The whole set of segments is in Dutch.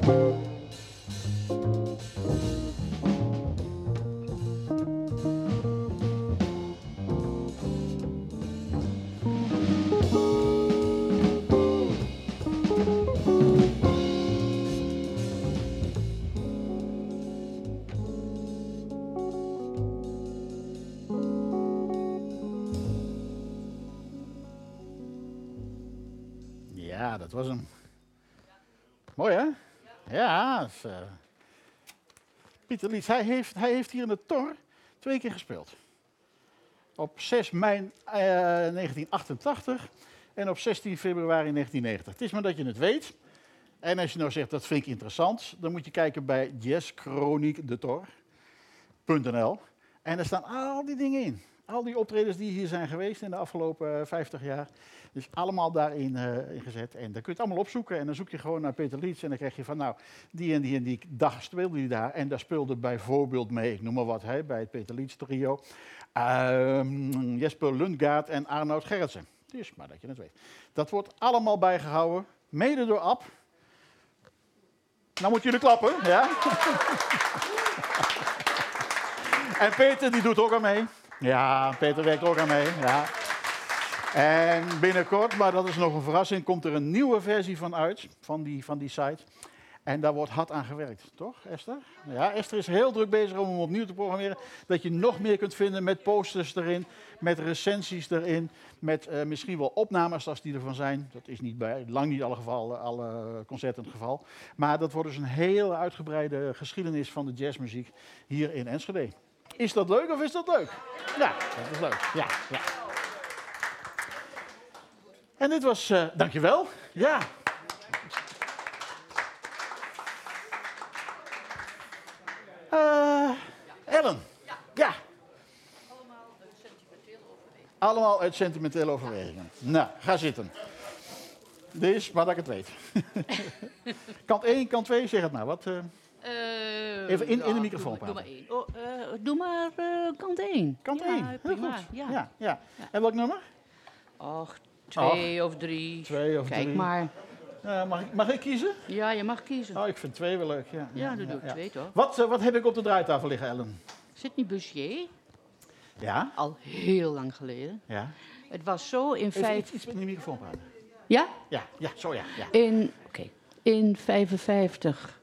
Ja, dat was hem. Mooi, hè? Ja. Pieter Liets, hij heeft hier in de Tor 2 keer gespeeld. Op 6 mei 1988 en op 16 februari 1990. Het is maar dat je het weet. En als je nou zegt, dat vind ik interessant, dan moet je kijken bij jazzchroniquedetor.nl. En daar staan al die dingen in. Al die optredens die hier zijn geweest in de afgelopen 50 jaar. Dus allemaal daarin gezet. En dan kun je het allemaal opzoeken. En dan zoek je gewoon naar Peter Liets. En dan krijg je van, nou, die en die en die dag speelde hij daar. En daar speelde bijvoorbeeld mee, ik noem maar wat, bij het Peter Liets trio. Jesper Lundgaard en Arnoud Gerritsen. Dus maar dat je het weet. Dat wordt allemaal bijgehouden. Mede door Ab. Nou moeten jullie klappen, ja? En Peter, die doet ook aan mee. Ja, Peter werkt ook aan mee, ja. En binnenkort, maar dat is nog een verrassing, komt er een nieuwe versie van uit, van die site. En daar wordt hard aan gewerkt, toch Esther? Ja, Esther is heel druk bezig om hem opnieuw te programmeren. Dat je nog meer kunt vinden met posters erin, met recensies erin, met misschien wel opnames als die ervan zijn. Dat is niet bij lang niet alle concerten het geval. Maar dat wordt dus een heel uitgebreide geschiedenis van de jazzmuziek hier in Enschede. Is dat leuk of is dat leuk? Ja, dat is leuk. Ja, ja. En dit was, dankjewel. Ja. Ellen. Ja. Allemaal uit sentimentele overwegingen. Nou, ga zitten. Dus, maar dat ik het weet. Kant 1, kant 2, zeg het nou. Wat, even in de microfoon praten. Doe maar kant 1. Kant 1, ja, prima. Goed. Ja. En welk nummer? Och, 2 of 3. 2 of 3. Kijk maar. Mag ik kiezen? Ja, je mag kiezen. Oh, ik vind 2 wel leuk. Ja, dan doe ik 2 toch? Wat heb ik op de draaitafel liggen, Ellen? Sidney Bechet. Ja? Al heel lang geleden. Ja. Het was zo in Iets met de microfoon praten. Ja? Ja, zo ja. In 1955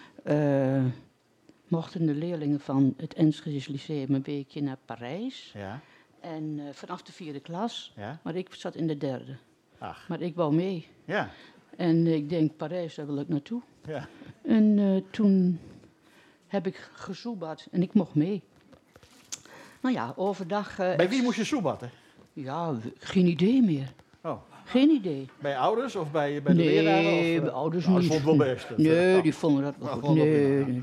mochten de leerlingen van het Enschede Lyceum een weekje naar Parijs. Ja. En vanaf de 4e klas. Ja. Maar ik zat in de 3e. Ach. Maar ik wou mee. Ja. En ik denk, Parijs, daar wil ik naartoe. Ja. En toen heb ik gesoebat en ik mocht mee. Nou ja, overdag... Bij wie moest je soebatten? Ja, geen idee meer. Oh. Geen idee. Bij ouders of bij de leraren? Nee, bij ouders niet. Dat vond wel best. Nee, die vonden dat wel goed. Nee.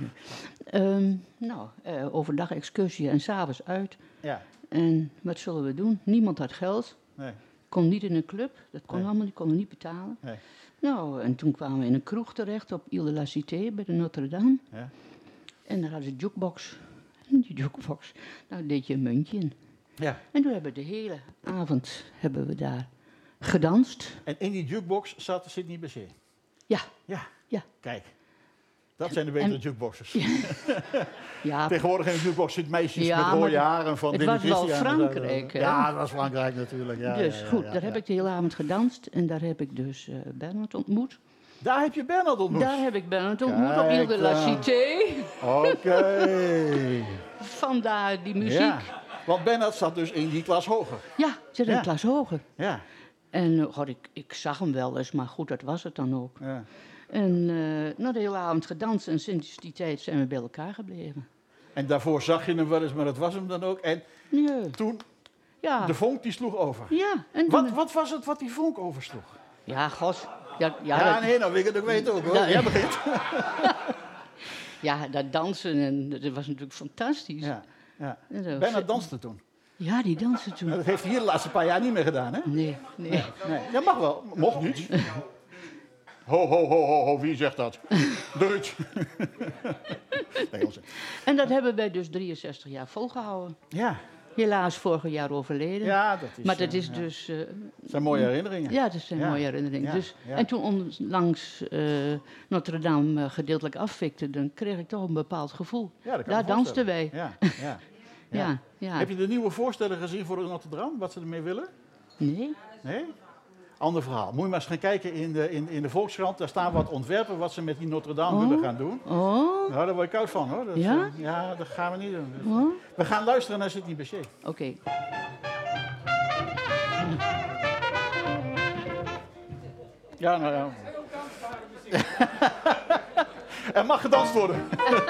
Ja. Overdag excursie en s'avonds uit. Ja. En wat zullen we doen? Niemand had geld. Nee. Kon niet in een club. Dat kon Nee. allemaal niet, konden niet betalen. Nee. Nou, en toen kwamen we in een kroeg terecht op Ile de la Cité bij de Notre-Dame. Ja. En daar hadden ze een jukebox. En die jukebox, daar deed je een muntje in. Ja. En toen hebben we de hele avond daar gedanst. En in die jukebox zat Sidney Bechet. Ja. Ja. Ja. Kijk. Dat zijn de betere jukeboxers. Ja. Tegenwoordig in de jukebox zitten meisjes Ja, met rode maar haren van het Dennis was wel Christian. Frankrijk, hè? Ja, dat was Frankrijk natuurlijk. Ja, Dus ja, goed, daar heb ik de hele avond gedanst. En daar heb ik dus Bernard ontmoet. Daar heb je Bernard ontmoet? Daar heb ik Bernard ontmoet op Kijk Ile de la dan. Cité. Oké. Vandaar die muziek. Ja, want Bernard zat dus in die klas hoger. Ja, zit in Ja. een klas hoger. Ja. En ik zag hem wel eens, maar goed, dat was het dan ook. Ja. En de hele avond gedanst en sinds die tijd zijn we bij elkaar gebleven. En daarvoor zag je hem wel eens, maar dat was hem dan ook. En Nee. toen, Ja. de vonk die sloeg over. Ja. En toen- Wat was het wat die vonk oversloeg? Ja, god. Ja, Ja, nee, nou wil ik het ook weten ook hoor. Ja. Jij begint. ja, dat dansen, en dat was natuurlijk fantastisch. Ja, ja. En zo. Bernard danste toen. Ja, die dansen toen. Nou, dat heeft hij hier de laatste paar jaar niet meer gedaan, hè? Nee. Nee. Dat mag wel. Mocht niet. Ho, wie zegt dat? Duits. Nee, onzin. En dat hebben wij dus 63 jaar volgehouden. Ja. helaas vorig jaar overleden. Ja, dat is... Maar dat is ja. dus... Dat zijn mooie herinneringen. Ja, dat zijn Ja. mooie herinneringen. Ja, Dus, ja. En toen onlangs Notre Dame gedeeltelijk afvikte, dan kreeg ik toch een bepaald gevoel. Ja, dat kan Daar ik me dansten voorstellen. wij. Ja. Ja, ja. Heb je de nieuwe voorstellen gezien voor de Notre Dame? Wat ze ermee willen? Nee? Nee? Ander verhaal. Moet je maar eens gaan kijken in de Volkskrant. Daar staan wat ontwerpen wat ze met die Notre Dame willen gaan doen. Oh, Nou, daar word ik koud van hoor. Dat, Ja? Ja, dat gaan we niet doen. oh. We gaan luisteren naar Sidney Bechet. Oké. Ja, nou ja. Er mag gedanst worden.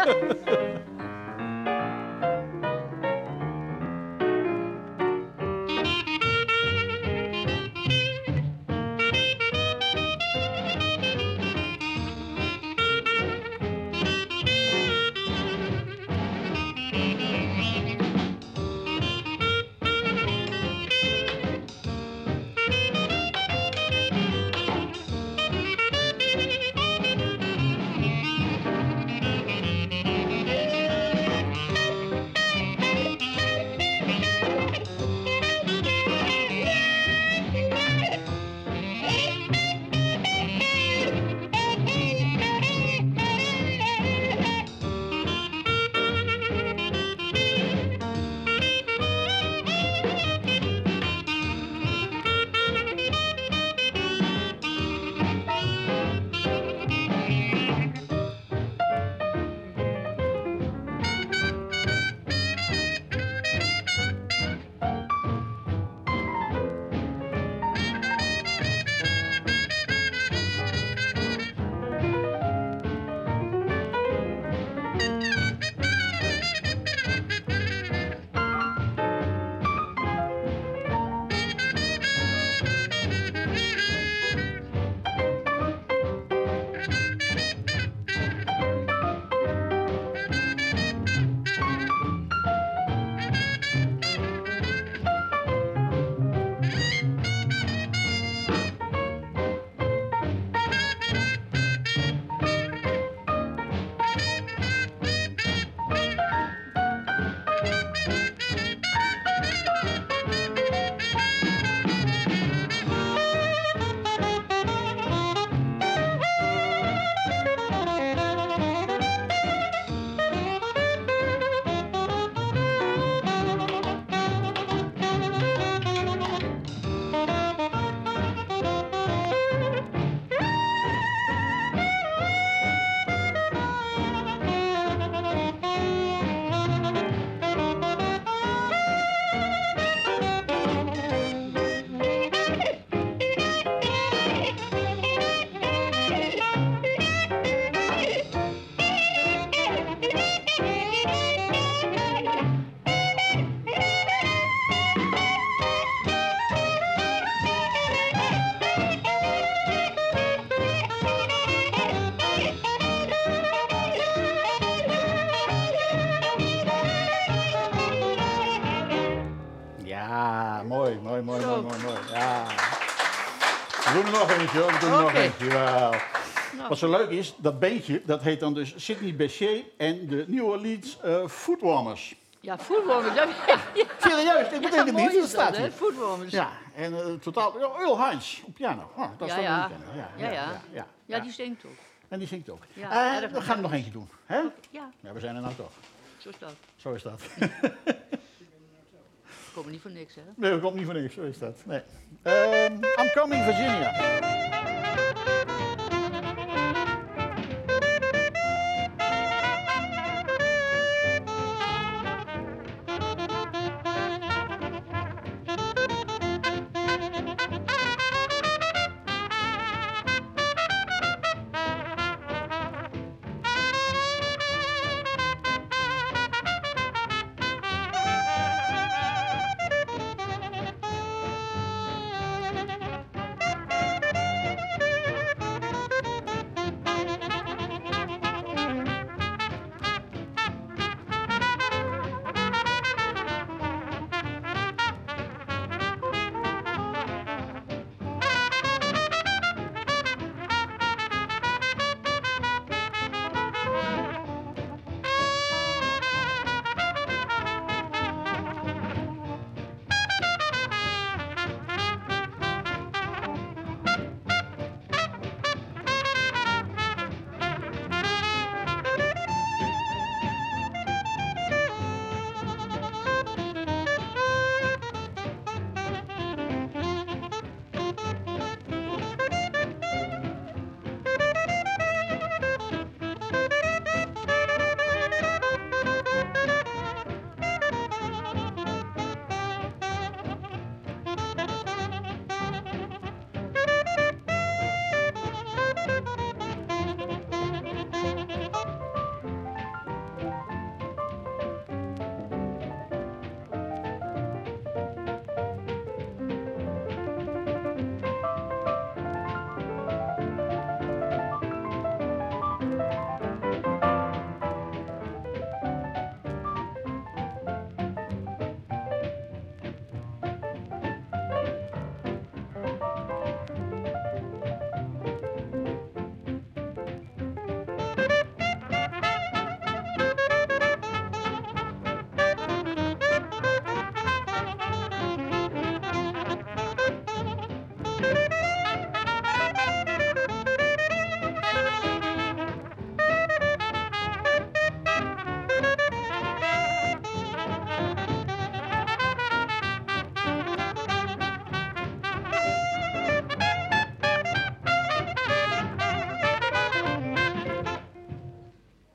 Mooi. Ja. We doen er nog eentje hoor. We doen er nog Oké. eentje. Jawel. Nou. Wat zo leuk is, dat beentje, dat heet dan dus Sidney Bechet en de New Orleans Footwarmers. Ja, voetwarmers. Dat Serieus, dit betekent mooi niet, dat is staat hè? hier. Voetwarmers. Ja, en totaal, Earl Hines op piano. Oh, dat is Ja, wel ja. een kennen. Ja. Ja, die zingt ook. En die zingt ook. Ja, erg we gaan er nog eentje doen. Hè? Ja, Ja, we zijn er nou toch. zo is dat. Zo is dat. We komen niet voor niks, hè? Nee, dat komt niet voor niks. Zo is dat. Nee. I'm Coming Virginia.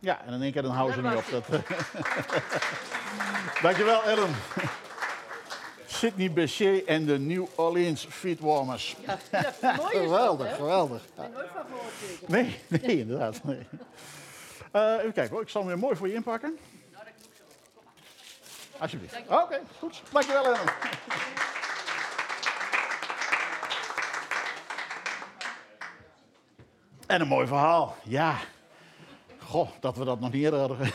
Ja, en in één keer dan houden ze niet op. Dankjewel, Ellen. Sidney Bechet en de New Orleans Feetwarmers. Ja, ja, mooi is Geweldig, dat, hè? geweldig. Ik ben nooit van gehoord zeker. Nee, inderdaad. Nee. Even kijken hoor, ik zal hem weer mooi voor je inpakken. Alsjeblieft. Oké, goed. Dankjewel, Ellen. En een mooi verhaal. Ja. Goh, dat we dat nog niet eerder hadden.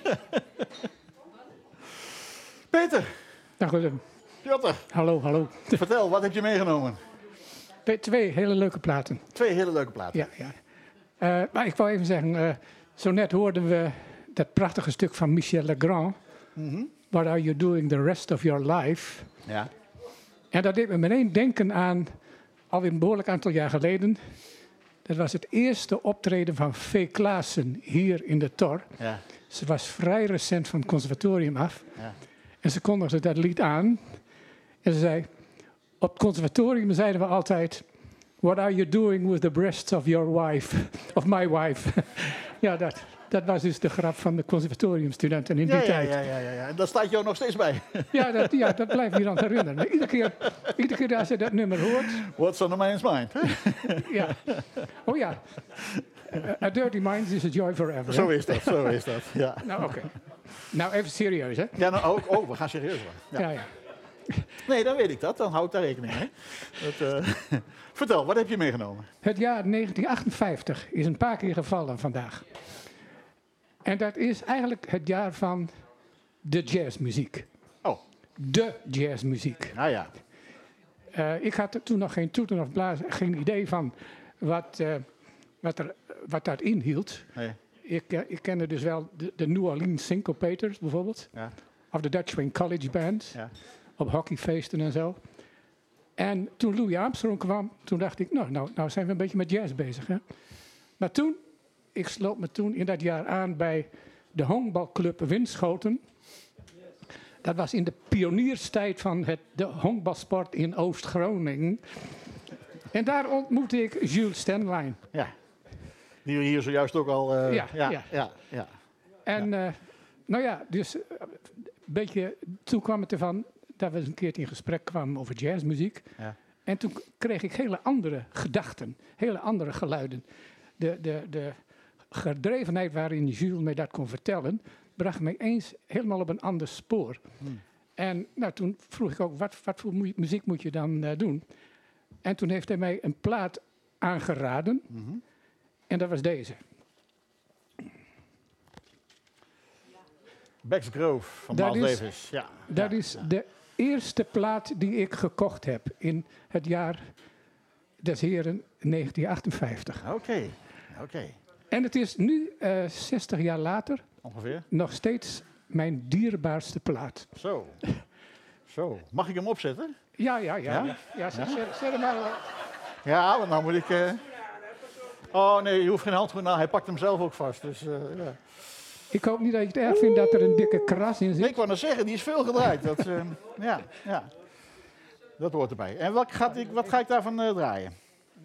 Peter, Dag Willem. Piotr, Hallo, hallo. vertel, wat heb je meegenomen? 2 hele leuke platen. 2 hele leuke platen. Ja, ja. Maar ik wou even zeggen, zo net hoorden we dat prachtige stuk van Michel Legrand. What are you doing the rest of your life? Ja. En dat deed me meteen denken aan, alweer een behoorlijk aantal jaar geleden. Dat was het eerste optreden van Fee Klaassen hier in de Tor. Ja. Ze was vrij recent van het conservatorium af. Ja. En ze kondigde dat lied aan. En ze zei, op het conservatorium zeiden we altijd... What are you doing with the breasts of your wife? Of my wife? Ja, dat was dus de grap van de conservatoriumstudenten in die tijd. Ja. En daar staat jou nog steeds bij. Ja, dat blijft je aan te herinneren. Maar iedere keer als je dat nummer hoort... What's on a man's mind? Ja. Oh ja. A dirty mind is a joy forever. Zo hè? is dat. Ja. Nou, oké. Nou, even serieus, hè? Ja, nou ook. Oh, we gaan serieus worden. Ja. Ja. Nee, dan weet ik dat. Dan hou ik daar rekening mee. Vertel, wat heb je meegenomen? Het jaar 1958 is een paar keer gevallen vandaag. En dat is eigenlijk het jaar van de jazzmuziek. Oh, De jazzmuziek. nou ja. Ik had toen nog geen toeten of blazen, geen idee van wat dat inhield. Nee. Ik kende dus wel de New Orleans Syncopators bijvoorbeeld. Ja. Of de Dutch Swing College Band. Ja. Op hockeyfeesten en zo. En toen Louis Armstrong kwam, toen dacht ik, nou zijn we een beetje met jazz bezig. Hè? Maar ik sloot me toen in dat jaar aan bij de honkbalclub Winschoten. Dat was in de pionierstijd van de honkbalsport in Oost-Groningen. En daar ontmoette ik Jules Stenlijn. Ja. Die we hier zojuist ook al... Ja. En dus een beetje, toen kwam het ervan dat we eens een keertje in gesprek kwamen over jazzmuziek. Ja. En toen kreeg ik hele andere gedachten, hele andere geluiden. De gedrevenheid waarin Jules mij dat kon vertellen, bracht mij eens helemaal op een ander spoor. En toen vroeg ik ook, wat voor muziek moet je dan doen? En toen heeft hij mij een plaat aangeraden. En dat was deze. Beck's Grove van Dat Miles is- Davis. Ja. Dat is de eerste plaat die ik gekocht heb in het jaar des heren 1958. Oké. En het is nu, 60 jaar later, Ongeveer. nog steeds mijn dierbaarste plaat. Zo. Mag ik hem opzetten? Ja, Ja? zet hem maar. Ja, want nou moet ik... Oh nee, je hoeft geen handschoen aan. Hij pakt hem zelf ook vast. Dus, ja. Ik hoop niet dat je het erg vindt dat er een dikke kras in Nee, zit. ik wou nog zeggen, die is veel gedraaid. Dat, ja. Dat hoort erbij. En wat ga ik daarvan draaien?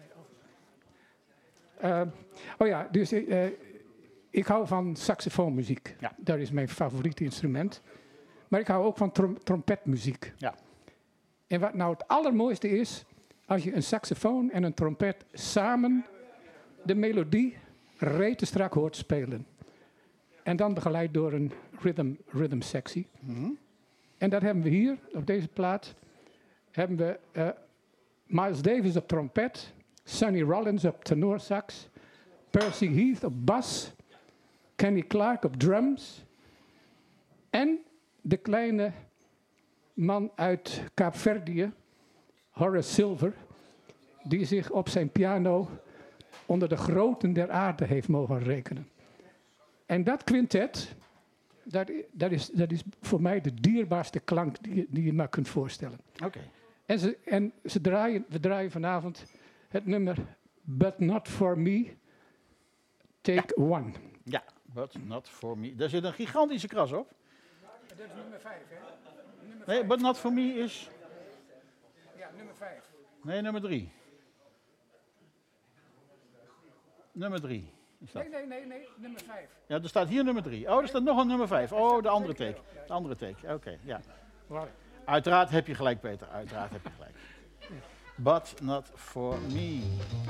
Dus ik hou van saxofoonmuziek. Ja. Dat is mijn favoriete instrument. Maar ik hou ook van trompetmuziek. Ja. En wat nou het allermooiste is, als je een saxofoon en een trompet samen de melodie retenstrak hoort spelen. En dan begeleid door een rhythm sectie. En dat hebben we hier, op deze plaat, hebben we Miles Davis op trompet, Sonny Rollins op tenorsax, Percy Heath op bas, Kenny Clarke op drums en de kleine man uit Kaapverdië, Horace Silver, die zich op zijn piano onder de groten der aarde heeft mogen rekenen. En dat quintet, dat is voor mij de dierbaarste klank die je maar kunt voorstellen. Oké. En we draaien vanavond het nummer But Not For Me, Take One. Ja, but not for me. Daar zit een gigantische kras op. Dat is nummer 5, hè? Nee, but not for me is... Ja, nummer 5. Nee, nummer 3. Nummer 3. Is dat? Nee, nummer 5. Ja, er staat hier nummer 3. Oh, er staat nog een nummer 5. Oh, de andere take. De andere take, oké, ja. Uiteraard heb je gelijk, Peter. Uiteraard heb je gelijk. But not for me.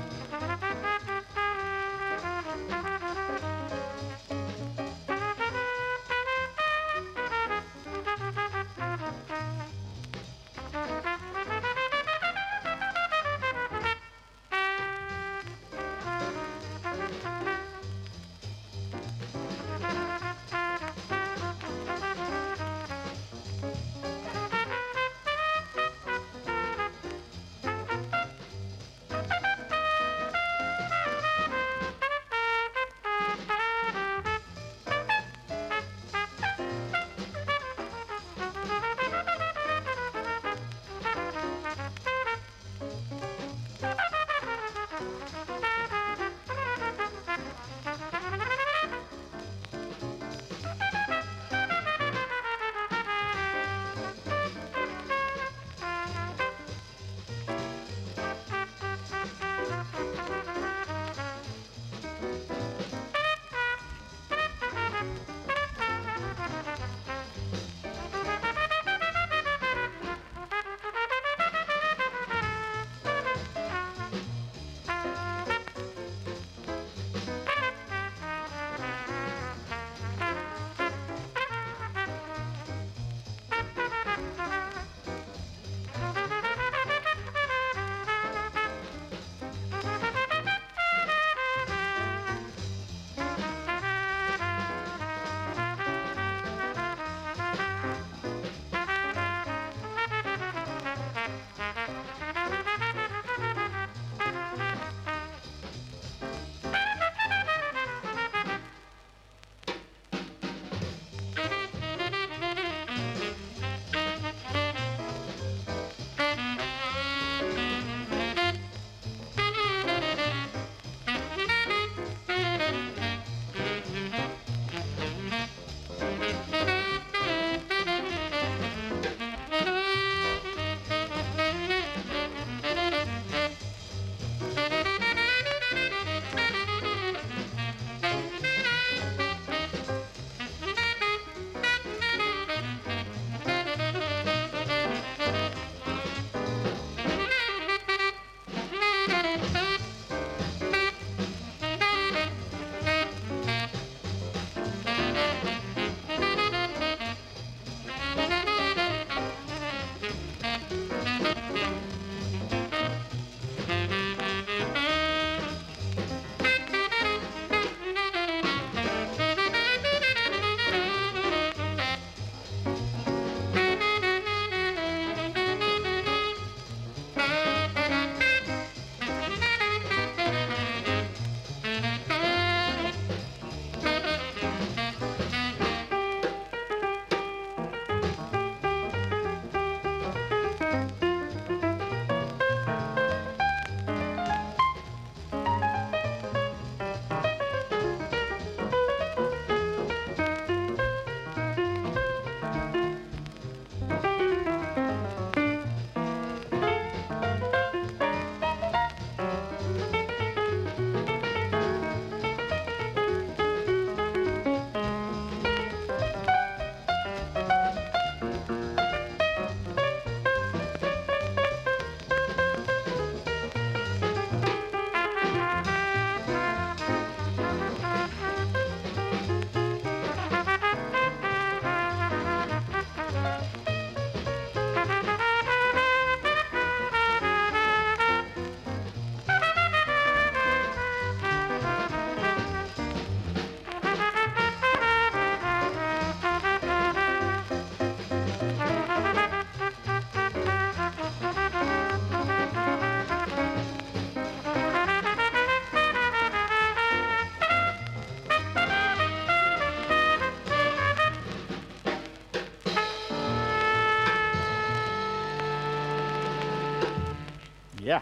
Ja.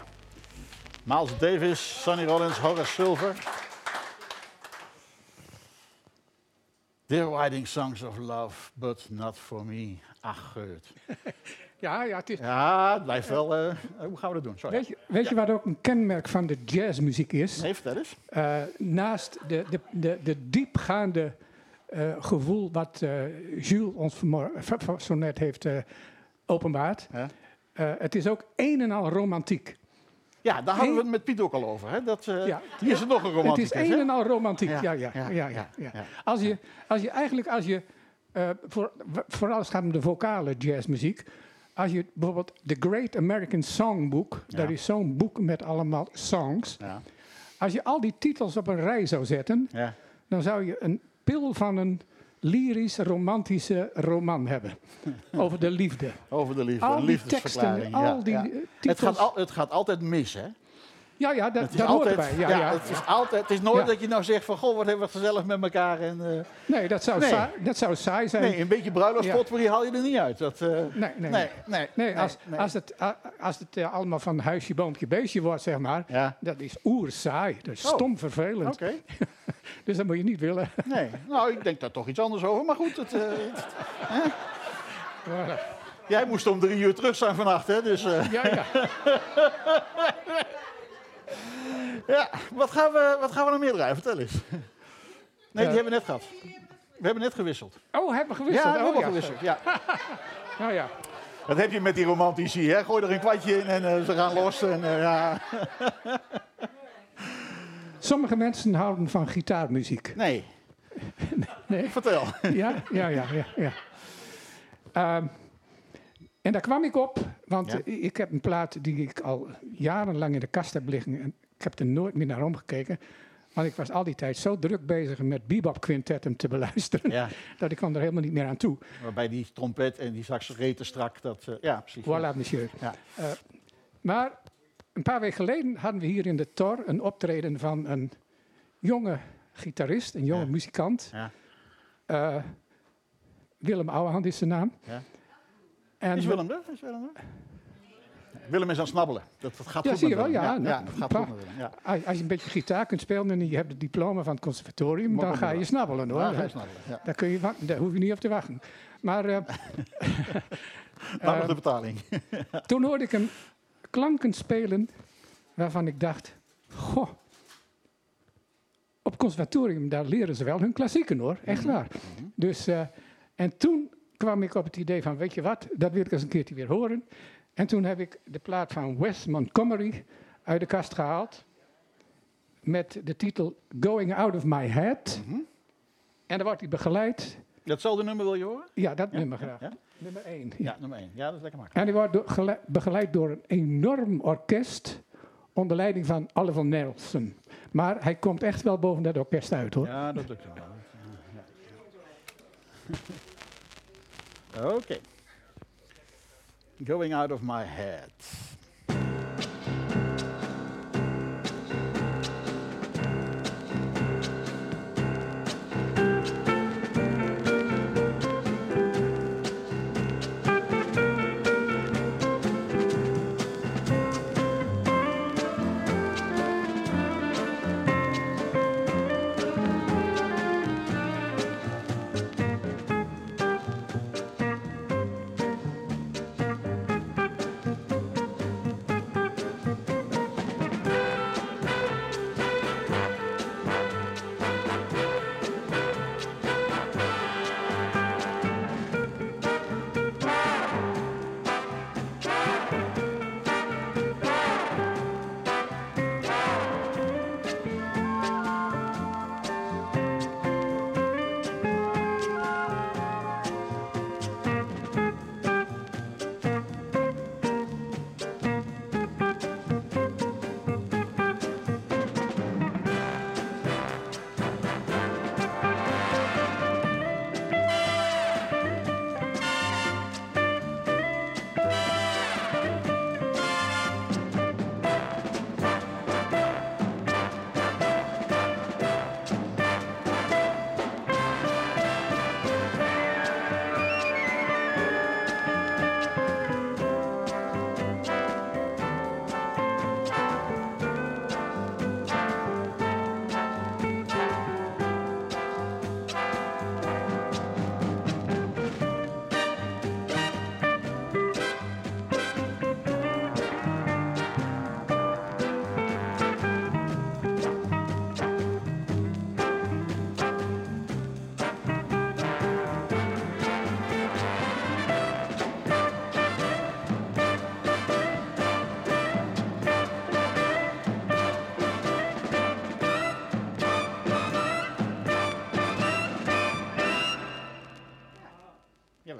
Miles Davis, Sonny Rollins, Horace Silver. They're writing songs of love, but not for me. Ach, Geurt. Ja, het is... Ja, het blijft wel... hoe gaan we dat doen? Sorry. Weet je wat ook een kenmerk van de jazzmuziek is? Nee, vertel eens. Naast de diepgaande gevoel wat Jules ons zo net heeft openbaard. Ja. Het is ook een en al romantiek. Ja, daar hadden we het met Piet ook al over. Hè? Hier is er nog een romanticus. Het is een en al romantiek. Ja. Ja. Als je vooral als het gaat om de vocale jazzmuziek. Als je bijvoorbeeld The Great American Songbook, dat is zo'n boek met allemaal songs. Ja. Als je al die titels op een rij zou zetten, dan zou je een pil van een lyrisch, romantische roman hebben. Over de liefde. Over de liefde, Al een die liefdesverklaring. teksten, al die titels. Het gaat altijd mis, hè? Ja, dat hoort erbij. Het is nooit dat je nou zegt van, goh, wat hebben we gezellig met elkaar. En, nee, dat zou saai zijn. Nee, een beetje bruiloftpotpourri haal je er niet uit. Als het allemaal van huisje, boompje, beestje wordt, zeg maar, dat is oersaai. Dat is stom vervelend. Okay. Dus dat moet je niet willen. Nee, nou, ik denk daar toch iets anders over. Maar goed, jij moest om 3 uur terug zijn vannacht, hè? Dus, Ja. Ja, wat gaan we nog meer draaien? Vertel eens. Nee, die hebben we net gehad. We hebben net gewisseld. Oh, hebben we gewisseld? Ja, we hebben gewisseld, ja. Nou ja. Dat heb je met die romantici, hè? Gooi er een kwartje in en ze gaan los. En, ja. Sommige mensen houden van gitaarmuziek. Nee. Nee? Vertel. Ja. En daar kwam ik op, want ik heb een plaat die ik al jarenlang in de kast heb liggen. En ik heb er nooit meer naar omgekeken. Want ik was al die tijd zo druk bezig met bebop quintetten te beluisteren. Dat ik kwam er helemaal niet meer aan toe. Waarbij die trompet en die sax reten strak. Ja, precies. Voilà, monsieur. Ja. Maar een paar weken geleden hadden we hier in de Tor een optreden van een jonge gitarist, een jonge muzikant. Ja. Willem Ouwehand is zijn naam. Ja. En is Willem er? Willem is aan het snabbelen. Dat gaat goed zie je met wel. Willem. Dat gaat goed met Willem. Ja. Als je een beetje gitaar kunt spelen en je hebt het diploma van het conservatorium, dan ga je snabbelen, hoor. Ja, ga je snabbelen, ja. Daar hoef je niet op te wachten. Maar nog de betaling. Toen hoorde ik hem klanken spelen waarvan ik dacht, goh, op het conservatorium, daar leren ze wel hun klassieken, hoor. Echt waar. Dus, en toen kwam ik op het idee van, weet je wat, dat wil ik eens een keertje weer horen. En toen heb ik de plaat van Wes Montgomery uit de kast gehaald. Met de titel Going Out of My Head. En dan wordt hij begeleid. Datzelfde nummer wil je horen? Ja, dat nummer graag. Ja? Nummer 1. Ja, nummer 1. Ja, dat is lekker makkelijk. En die wordt begeleid door een enorm orkest. Onder leiding van Oliver Nelson. Maar hij komt echt wel boven dat orkest uit, hoor. Ja, dat lukt wel. Oké. Going Out of My Head.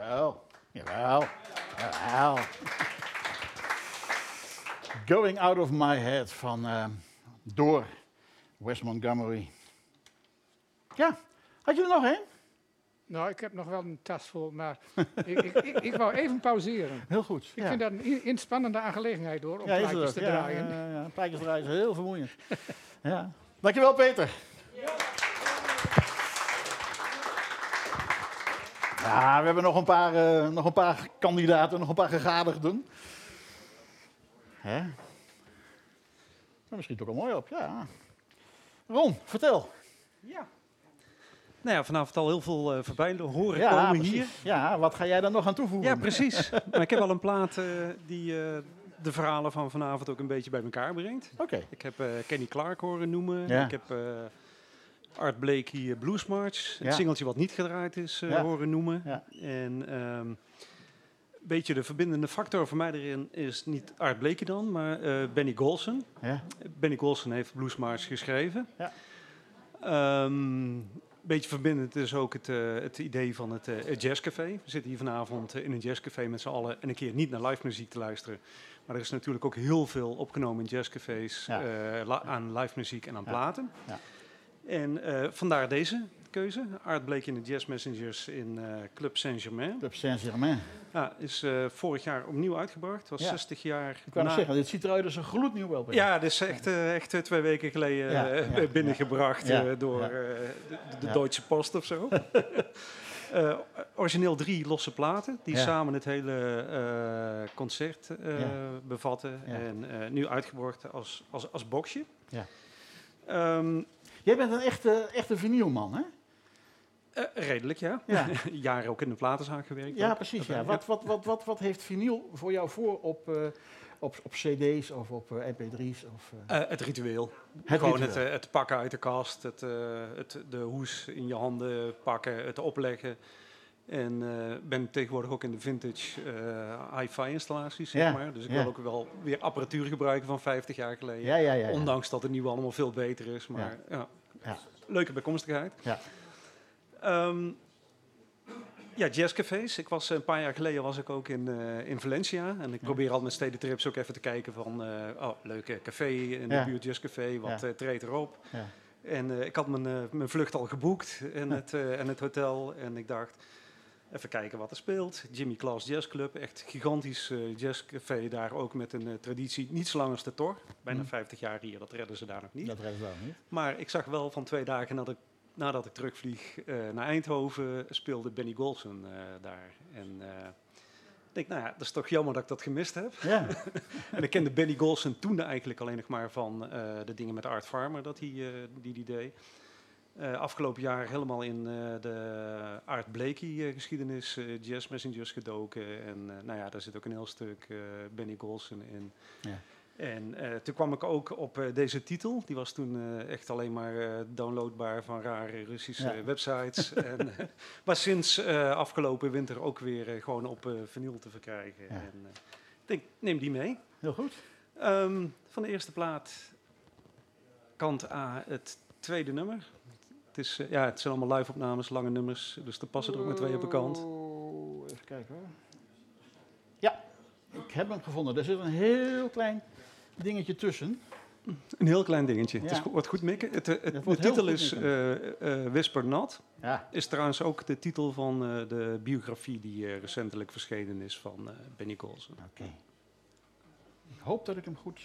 Jawel. Jawel. Jawel. Going Out of My Head van door Wes Montgomery. Ja, had je er nog één? Nou, ik heb nog wel een tas vol, maar ik wou even pauzeren. Heel goed. Ik vind dat een inspannende aangelegenheid hoor, om plaatjes te draaien. Ja, plaatjes draaien is heel vermoeiend. Ja. Dankjewel, Peter. Ja, we hebben nog een paar kandidaten, nog een paar gegadigden. Hè? Maar misschien toch wel mooi op, ja. Ron, vertel. Ja. Nou ja, vanavond al heel veel voorbij horen Ja, komen precies. hier. Ja, wat ga jij daar nog aan toevoegen? Ja, precies. Maar ik heb wel een plaat die de verhalen van vanavond ook een beetje bij elkaar brengt. Oké. Ik heb Kenny Clark horen noemen. Ja. Ik heb Art Blakey Blues March, Ja. het singeltje wat niet gedraaid is, Ja. horen noemen. Ja. En een beetje de verbindende factor voor mij erin is niet Art Blakey dan, maar Benny Golson. Ja. Benny Golson heeft Blues March geschreven. Ja. Beetje verbindend is ook het idee van het jazzcafé. We zitten hier vanavond in een jazzcafé met z'n allen en een keer niet naar live muziek te luisteren. Maar er is natuurlijk ook heel veel opgenomen in jazzcafés Ja. aan live muziek en aan Ja. platen. Ja. En vandaar deze keuze. Art Blakey in de Jazz Messengers in Club Saint-Germain. Club Saint-Germain. Ja, is vorig jaar opnieuw uitgebraard. Het was Ja. 60 jaar Ik wou nog zeggen, dit ziet eruit als een gloednieuw LP. Ja, dit is echt 2 weken geleden binnengebracht door de Deutsche Post of zo. Origineel 3 losse platen die samen het hele concert bevatten. Ja. En nu uitgebracht als boxje. Ja. Ehm, Jij bent een echte vinylman, hè? redelijk, ja. Ja. Jaren ook in de platenzaak gewerkt. Ja, ook. precies. Dat, Ja. Wat heeft vinyl voor jou voor op cd's of op mp3's? Het ritueel. Gewoon het pakken uit de kast, de hoes in je handen pakken, het opleggen. En ben tegenwoordig ook in de vintage hi-fi installaties, zeg maar. Dus ik wil ook wel weer apparatuur gebruiken van 50 jaar geleden. Ja. Ondanks dat het nieuwe allemaal veel beter is. Maar leuke bijkomstigheid. Ja. Jazzcafés. Een paar jaar geleden was ik ook in Valencia. En ik probeer al met stedentrips ook even te kijken van... leuke café in de buurt, jazzcafé. Wat treedt erop? Ja. En ik had mijn vlucht al geboekt en het hotel. En ik dacht, even kijken wat er speelt. Jimmy Class Jazz Club. Echt gigantisch jazzcafé daar ook met een traditie. Niet zo lang als de Tor. Bijna 50 jaar hier. Dat redden ze daar nog niet. Dat redden ze daar niet. Maar ik zag wel van 2 dagen nadat ik terugvlieg naar Eindhoven, speelde Benny Golson daar. En ik denk, dat is toch jammer dat ik dat gemist heb. Ja. En ik kende Benny Golson toen eigenlijk alleen nog maar van de dingen met Art Farmer dat die deed. Afgelopen jaar helemaal in de Art Blakey geschiedenis, Jazz Messengers gedoken. En daar zit ook een heel stuk Benny Golson in. Ja. En toen kwam ik ook op deze titel. Die was toen echt alleen maar downloadbaar van rare Russische websites. Maar sinds afgelopen winter ook weer gewoon op vinyl te verkrijgen. Ja. En ik denk, neem die mee. Heel goed. Van de eerste plaat, kant A, het tweede nummer. Het zijn allemaal live-opnames, lange nummers. Dus er passen er ook maar 2 op een kant. Even kijken hoor. Ja, ik heb hem gevonden. Er zit een heel klein dingetje tussen. Een heel klein dingetje. Ja. Het wordt goed mikken. De titel is Whisper Not. Ja. Is trouwens ook de titel van de biografie die recentelijk verschenen is van Benny Golson. Oké. Ik hoop dat ik hem goed...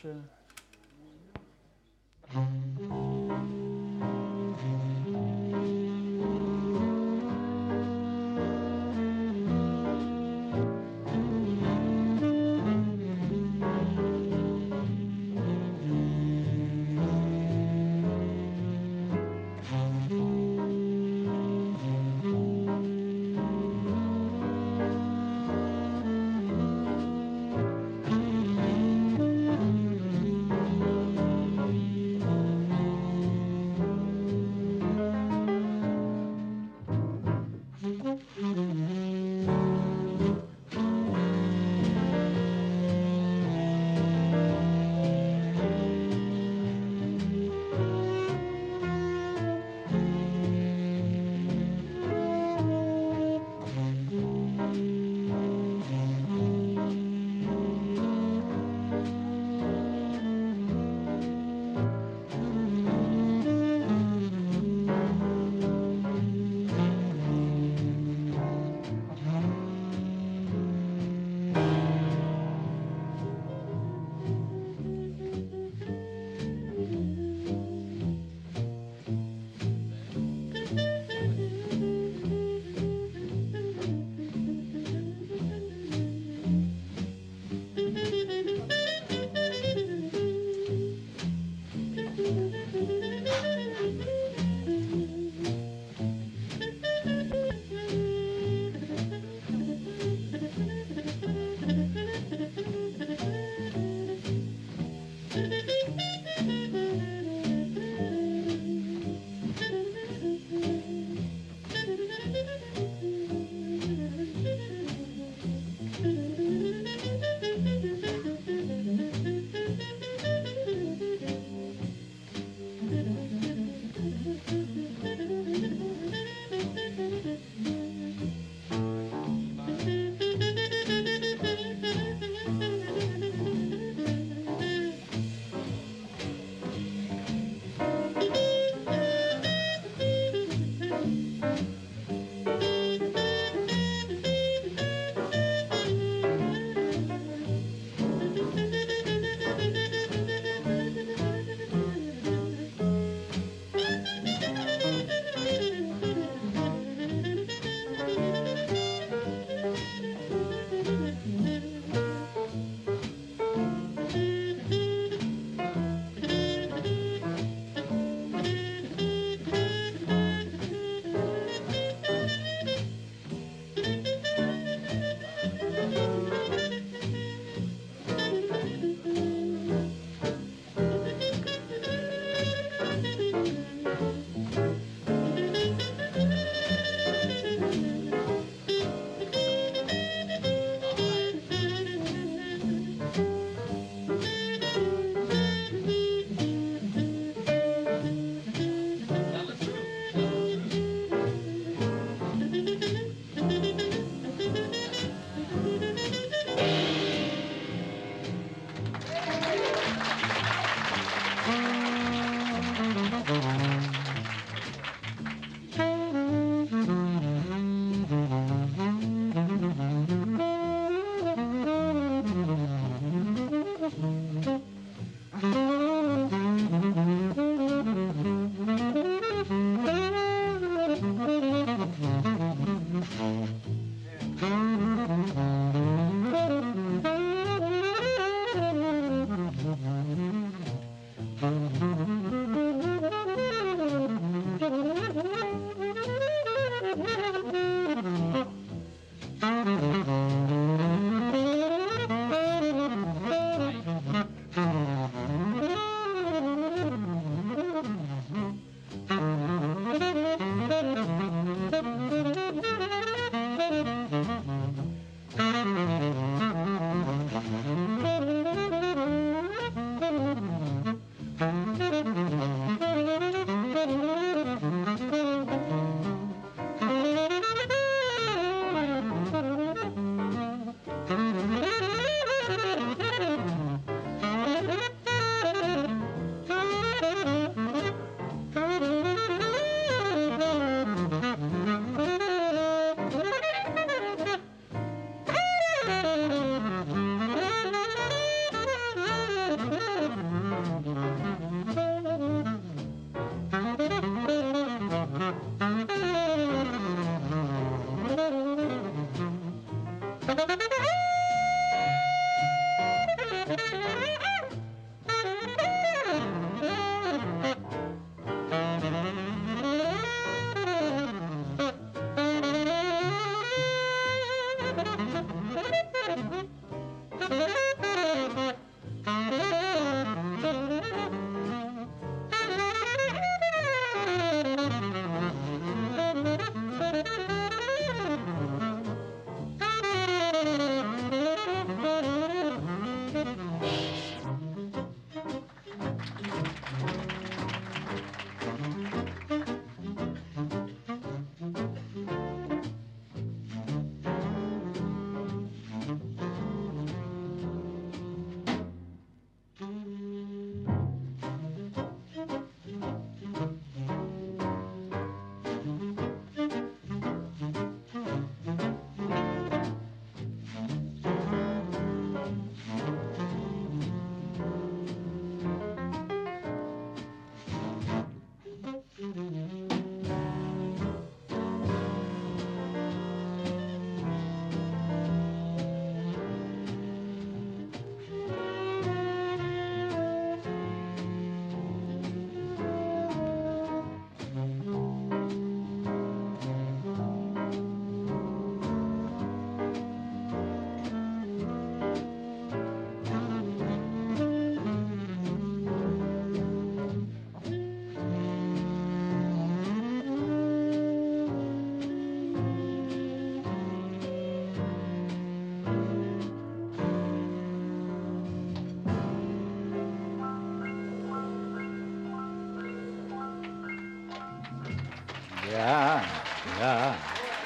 Ja, ja.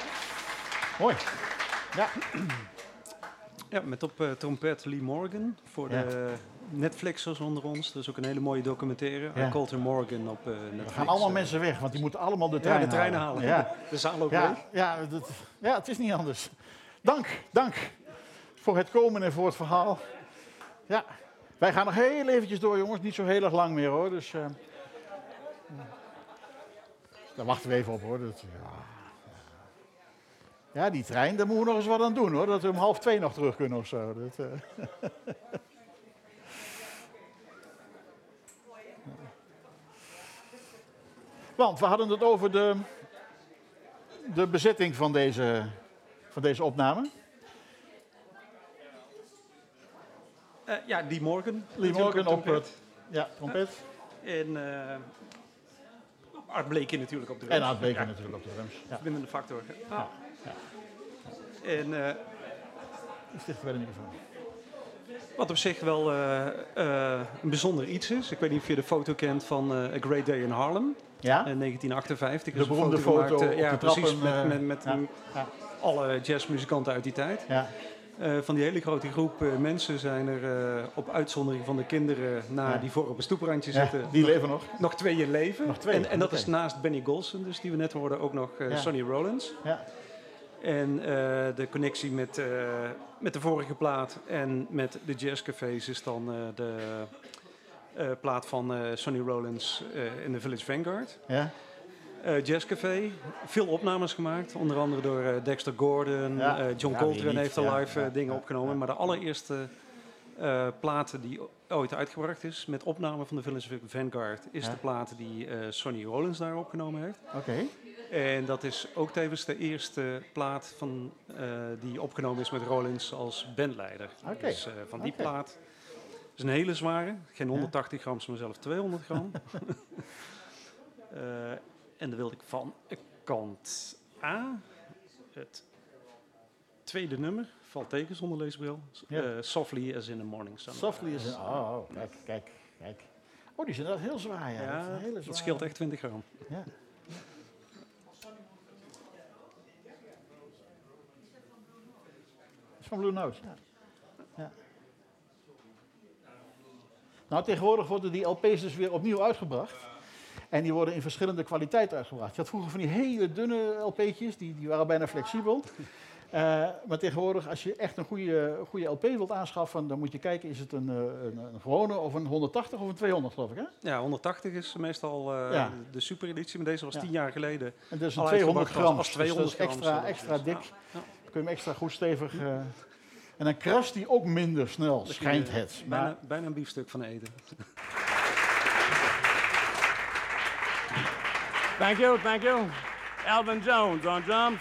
Mooi. Ja. Ja, met op trompet Lee Morgan voor de Netflixers onder ons. Er is ook een hele mooie documentaire. Ja. Colter Morgan op Netflix. Er gaan allemaal mensen weg, want die moeten allemaal de trein de treinen halen. Ja. De zaal ook Ja, leeg. ja, het is niet anders. Dank voor het komen en voor het verhaal. Ja, wij gaan nog heel eventjes door, jongens. Niet zo heel erg lang meer, hoor. Dus daar wachten we even op, hoor. Ja, die trein, daar moeten we nog eens wat aan doen, hoor. Dat we om 1:30 nog terug kunnen of zo. Want we hadden het over de bezetting van deze opname. Ja, Lee Morgan. Lee Morgan op trompet. En Art Blakey natuurlijk op de drums. En Art Blakey natuurlijk op de drums. Ja. Verbindende factor. Ja. En Iets dichter bij de microfoon. wat op zich wel een bijzonder iets is. Ik weet niet of je de foto kent van A Great Day in Harlem. Ja? In 1958. De beroemde foto op ja, de precies. trappen. Met alle jazzmuzikanten uit die tijd. Ja. Van die hele grote groep mensen zijn er op uitzondering van de kinderen die voor op een stoeprandje zitten. Die leven nog. Nog 2 in leven. Nog 2. En dat is naast Benny Golson, dus die we net hoorden, ook nog Sonny Rollins. Ja. En de connectie met de vorige plaat en met de jazzcafés is dan de plaat van Sonny Rollins in The Village Vanguard. Ja. Jazzcafé, veel opnames gemaakt. Onder andere door Dexter Gordon, John Coltrane heeft er live dingen opgenomen. Maar de allereerste plaat die ooit uitgebracht is met opname van de Village Vanguard... is de plaat die Sonny Rollins daar opgenomen heeft. Oké. En dat is ook tevens de eerste plaat die opgenomen is met Rollins als bandleider. Dus van die plaat... Het is een hele zware, geen 180 gram, maar zelfs 200 gram. En dan wilde ik van kant A, het tweede nummer, valt tegen zonder leesbril, Softly as in the Morning Sun. Softly as in, kijk. Oh, die is inderdaad heel zwaar, ja. Dat scheelt echt 20 gram. Ja. Dat is van Blue Note, ja. Nou, tegenwoordig worden die LP's dus weer opnieuw uitgebracht. En die worden in verschillende kwaliteiten uitgebracht. Je had vroeger van die hele dunne LP'tjes, die waren bijna flexibel. Maar tegenwoordig, als je echt een goede LP wilt aanschaffen, dan moet je kijken, is het een gewone of een 180 of een 200, geloof ik, hè? Ja, 180 is meestal de supereditie, maar deze was 10 jaar geleden. En dat is een 200 gram, als 200 dus dat is extra dik. Ja. Dan kun je hem extra goed stevig... en dan krast die ook minder snel, schijnt het. Bijna een biefstuk van eten. Thank you. Alvin Jones on drums.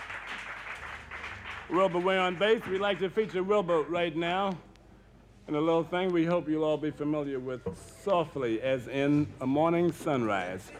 Wilbur Way on bass. We'd like to feature Wilbur right now. And a little thing we hope you'll all be familiar with, Softly as in a morning sunrise.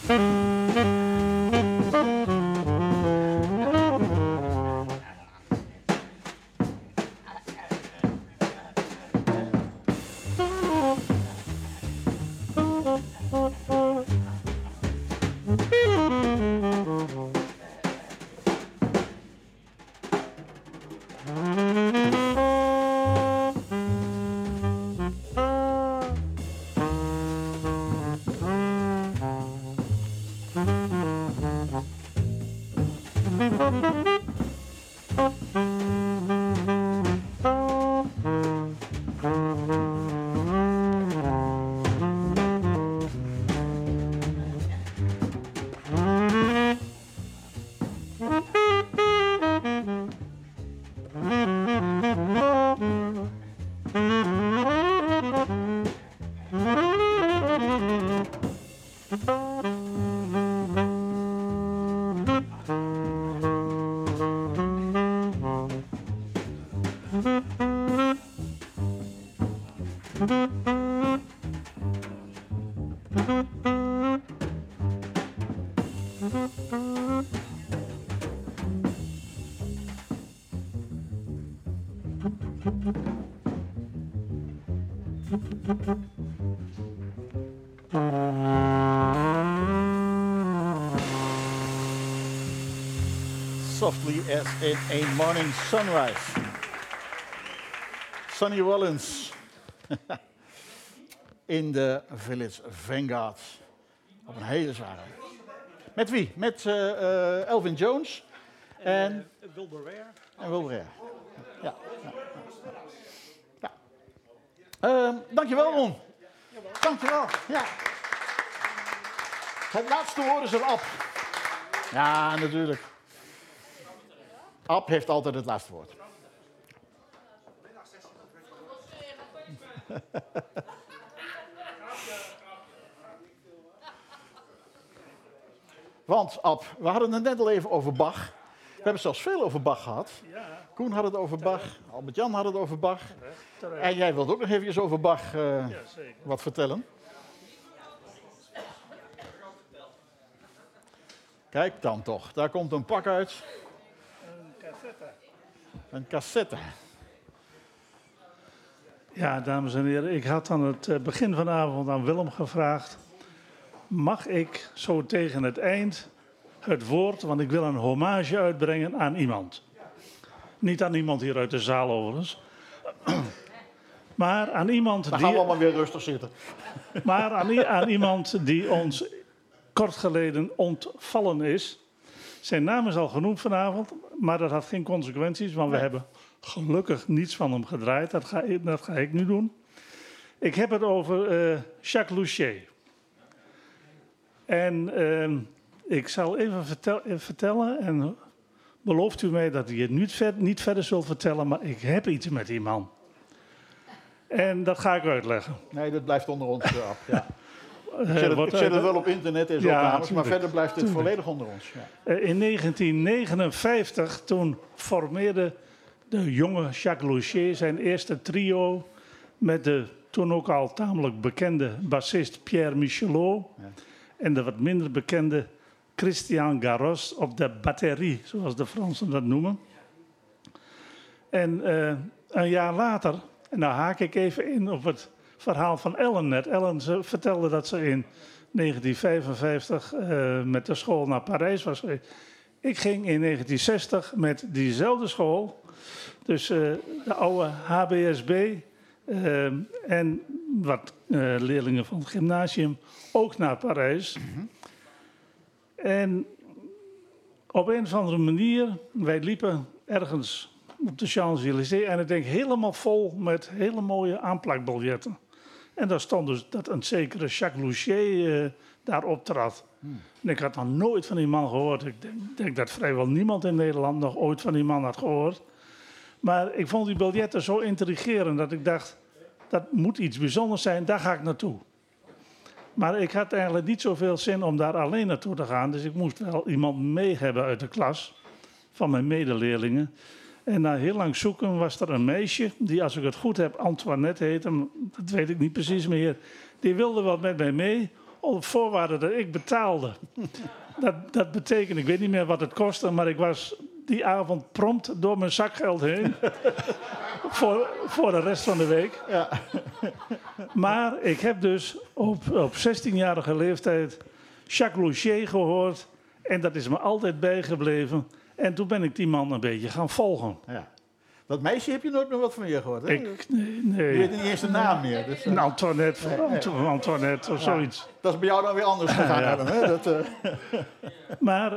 Softly as in a morning sunrise. Sonny Rollins in de Village Vanguard. Op een hele zware. Met wie? Met Elvin Jones en Wilbur Ware. En Wilbur Ware. Ja. Dankjewel, Ron. Dankjewel. Ja. Het laatste woord is er Ab. Ja, natuurlijk. Ab heeft altijd het laatste woord. Want, Ab, we hadden het net al even over Bach. We hebben zelfs veel over Bach gehad. Koen had het over Bach, Albert-Jan had het over Bach. En jij wilt ook nog even over Bach wat vertellen. Kijk dan toch, daar komt een pak uit. Een cassette. Ja, dames en heren, ik had aan het begin van de avond aan Willem gevraagd: mag ik zo tegen het eind het woord, want ik wil een hommage uitbrengen aan iemand. Niet aan iemand hier uit de zaal overigens, maar aan iemand Dan gaan we allemaal weer rustig zitten. Maar aan iemand die ons kort geleden ontvallen is. Zijn naam is al genoemd vanavond, maar dat had geen consequenties, want we hebben gelukkig niets van hem gedraaid. Dat ga ik nu doen. Ik heb het over Jacques Louchet. En ik zal even vertellen, en belooft u mij dat ik het niet verder zult vertellen, maar ik heb iets met die man. En dat ga ik uitleggen. Nee, dat blijft onder ons af. Ja. Ik zet het wel op internet en zo, opnames, maar verder blijft het volledig onder ons. Ja. In 1959, toen formeerde de jonge Jacques Louchet zijn eerste trio met de toen ook al tamelijk bekende bassist Pierre Michelot en de wat minder bekende Christian Garros op de batterie, zoals de Fransen dat noemen. En een jaar later, en daar haak ik even in op het verhaal van Ellen net. Ellen vertelde dat ze in 1955 met de school naar Parijs was geweest. Ik ging in 1960 met diezelfde school, dus de oude HBSB en wat leerlingen van het gymnasium, ook naar Parijs. Mm-hmm. En op een of andere manier, wij liepen ergens op de Champs-Élysées en ik denk helemaal vol met hele mooie aanplakbiljetten. En daar stond dus dat een zekere Jacques Louchet daar optrad. En ik had nog nooit van die man gehoord. Ik denk dat vrijwel niemand in Nederland nog ooit van die man had gehoord. Maar ik vond die biljetten zo intrigerend dat ik dacht, dat moet iets bijzonders zijn, daar ga ik naartoe. Maar ik had eigenlijk niet zoveel zin om daar alleen naartoe te gaan. Dus ik moest wel iemand mee hebben uit de klas, van mijn medeleerlingen. En na heel lang zoeken was er een meisje, die als ik het goed heb Antoinette heette, dat weet ik niet precies meer. Die wilde wat met mij mee, op voorwaarde dat ik betaalde. Dat betekent, ik weet niet meer wat het kostte, maar ik was die avond prompt door mijn zakgeld heen. voor de rest van de week. Ja. Maar ik heb dus op 16-jarige leeftijd Jacques Louchet gehoord. En dat is me altijd bijgebleven. En toen ben ik die man een beetje gaan volgen. Ja. Dat meisje heb je nooit meer wat van je gehoord, hè? Nee. Je weet niet eens de naam meer. Dus, Antoinette of zoiets. dat is bij jou dan weer anders gegaan. Ja. Adam, hè? Maar,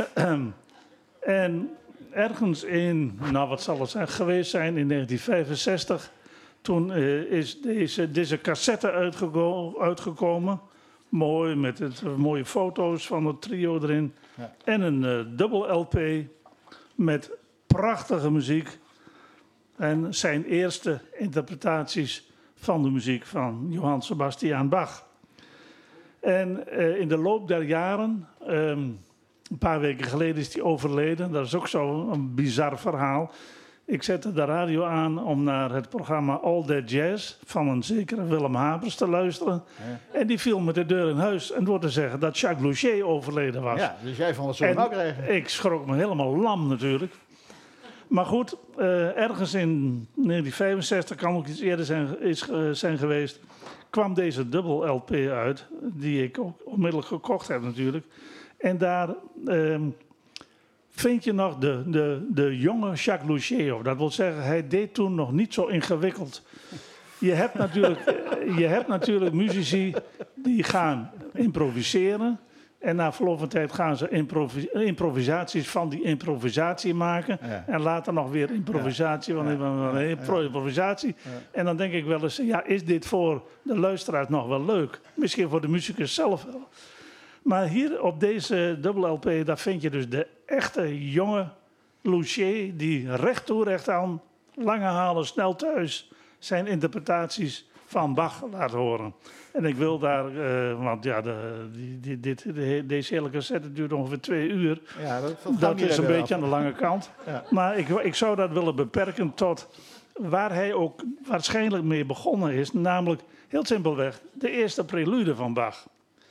en ergens in, nou wat zal het zijn, geweest zijn in 1965... toen is deze cassette uitgekomen. Mooi, met mooie foto's van het trio erin. Ja. En een dubbel LP met prachtige muziek. En zijn eerste interpretaties van de muziek van Johann Sebastian Bach. En in de loop der jaren, een paar weken geleden is hij overleden. Dat is ook zo'n bizar verhaal. Ik zette de radio aan om naar het programma All That Jazz van een zekere Willem Habers te luisteren. Ja. En die viel met de deur in huis en door te zeggen dat Jacques Louchet overleden was. Ja, dus jij vond het zo nou krijgen. Ik schrok me helemaal lam natuurlijk. Maar goed, ergens in 1965, kan ook iets eerder zijn geweest, kwam deze dubbel LP uit, die ik ook onmiddellijk gekocht heb natuurlijk. En daar vind je nog de jonge Jacques Louchet op. Dat wil zeggen, hij deed toen nog niet zo ingewikkeld. Je hebt natuurlijk muzici die gaan improviseren. En na verloop van tijd gaan ze improvisaties van die improvisatie maken. Ja. En later nog weer improvisatie van improvisatie. Ja. En dan denk ik wel eens, ja, is dit voor de luisteraars nog wel leuk? Misschien voor de muzikus zelf wel. Maar hier op deze dubbel LP, daar vind je dus de echte jonge Louchet, die recht toe recht aan, lange halen, snel thuis, zijn interpretaties van Bach laat horen. En ik wil daar, want ja, deze hele cassette duurt ongeveer 2 uur. Ja, dat is een beetje aan de lange kant. Ja. Maar ik zou dat willen beperken tot waar hij ook waarschijnlijk mee begonnen is. Namelijk, heel simpelweg, de eerste prelude van Bach.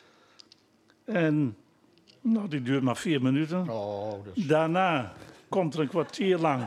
En nou, die duurt maar 4 minuten. Oh, dus. Daarna komt er een kwartier lang...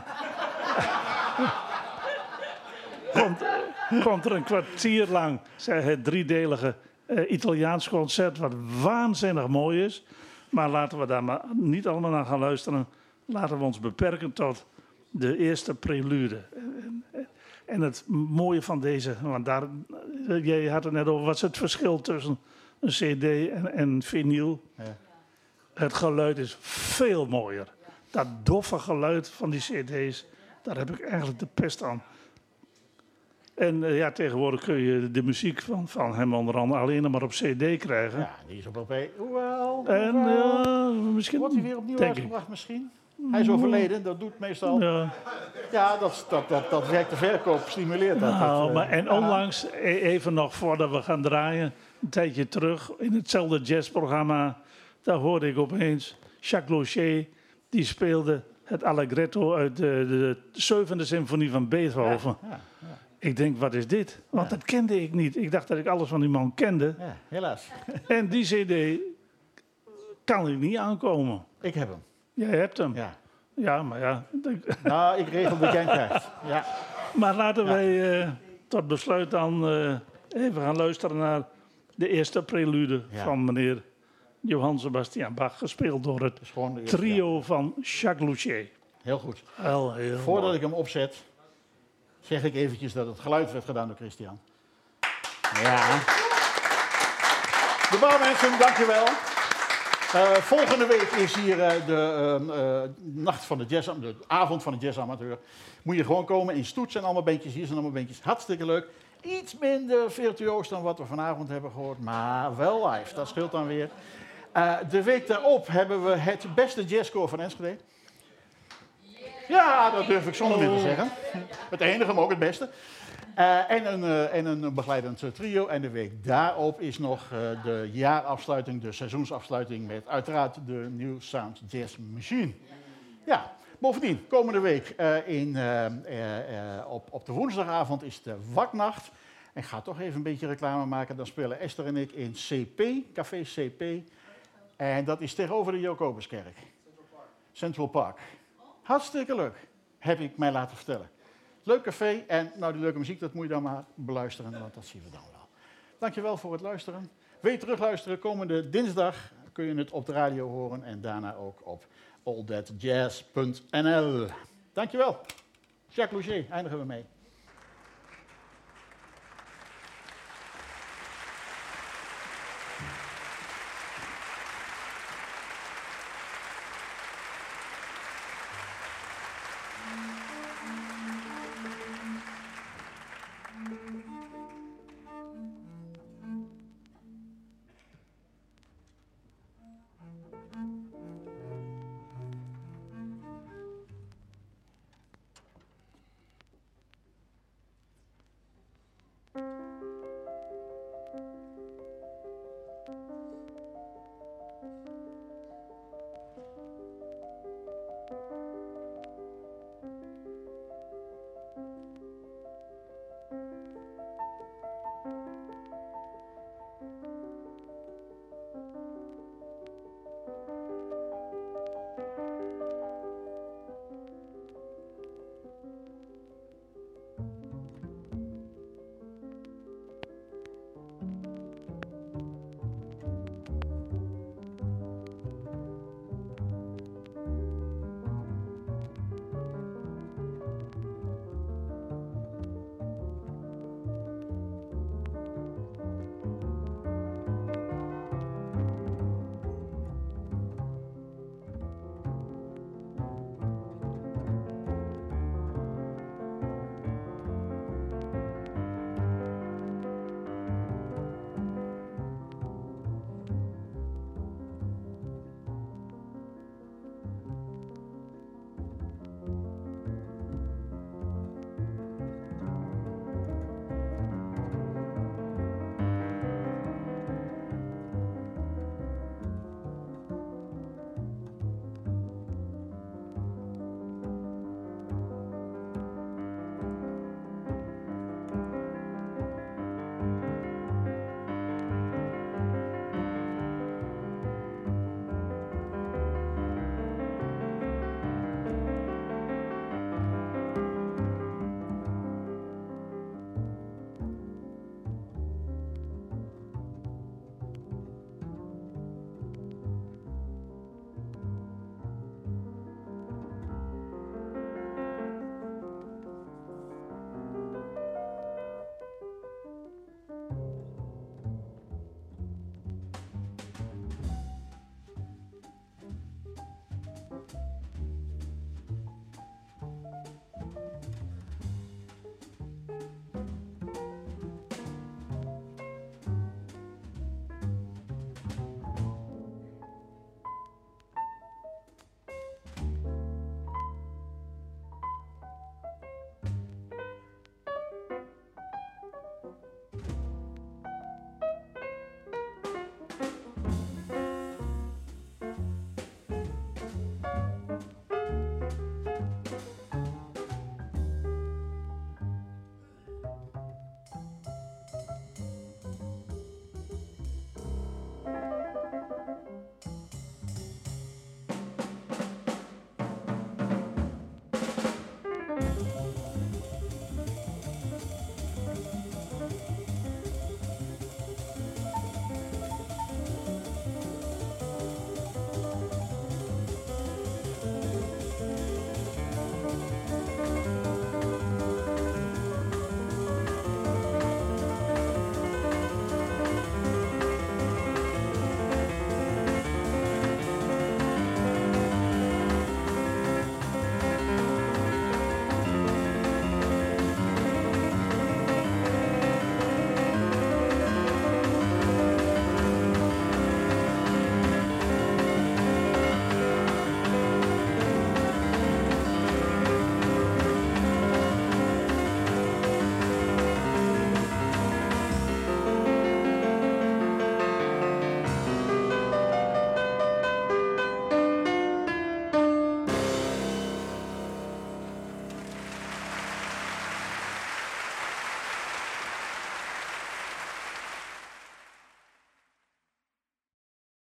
komt er een kwartier lang het driedelige Italiaans concert, wat waanzinnig mooi is. Maar laten we daar maar niet allemaal naar gaan luisteren. Laten we ons beperken tot de eerste prelude. En het mooie van deze, want jij had het net over, wat is het verschil tussen een cd en vinyl? Ja. Het geluid is veel mooier. Dat doffe geluid van die cd's, daar heb ik eigenlijk de pest aan. En ja, tegenwoordig kun je de muziek van hem onder andere alleen maar op cd krijgen. Ja, die is op LP. Hoewel. En misschien wordt hij weer opnieuw uitgebracht misschien? Hij is overleden, dat doet meestal. Ja, dat werkt de verkoop, stimuleert dat. Nou, en onlangs, even nog voordat we gaan draaien, een tijdje terug, in hetzelfde jazzprogramma, daar hoorde ik opeens Jacques Louchet, die speelde het Allegretto uit de 7e symfonie van Beethoven. Ja. Ik denk, wat is dit? Want dat kende ik niet. Ik dacht dat ik alles van die man kende. Ja, helaas. En die cd kan ik niet aankomen. Ik heb hem. Jij hebt hem? Ja. Ja, maar ja. Nou, ik regel de kernkaart. Ja. Maar laten wij tot besluit dan even gaan luisteren naar de eerste prelude van meneer Johann Sebastian Bach, gespeeld door het trio van Jacques Louchet. Heel goed. Heel Voordat mooi. ik hem opzet, zeg ik eventjes dat het geluid werd gedaan door Christian. Ja. De bouwmensen, dankjewel. Volgende week is hier de nacht van de de avond van de jazzamateur. Moet je gewoon komen in Stoet, zijn allemaal bandjes, hier zijn allemaal bandjes. Hartstikke leuk. Iets minder virtuoos dan wat we vanavond hebben gehoord, maar wel live. Dat scheelt dan weer. De week daarop hebben we het beste jazzkoor van Enschede. Ja, dat durf ik zonder meer te zeggen. Het enige, maar ook het beste. En een begeleidend trio. En de week daarop is nog de jaarafsluiting, de seizoensafsluiting met uiteraard de New Sound Jazz Machine. Ja, bovendien, komende week op de woensdagavond is de Waknacht. En ik ga toch even een beetje reclame maken. Dan spelen Esther en ik in CP, Café CP. En dat is tegenover de Jacobuskerk. Central Park. Hartstikke leuk, heb ik mij laten vertellen. Leuk café en nou die leuke muziek, dat moet je dan maar beluisteren, want dat zien we dan wel. Dankjewel voor het luisteren. Wil je terugluisteren, komende dinsdag kun je het op de radio horen en daarna ook op allthatjazz.nl. Dankjewel. Jacques Louget, eindigen we mee.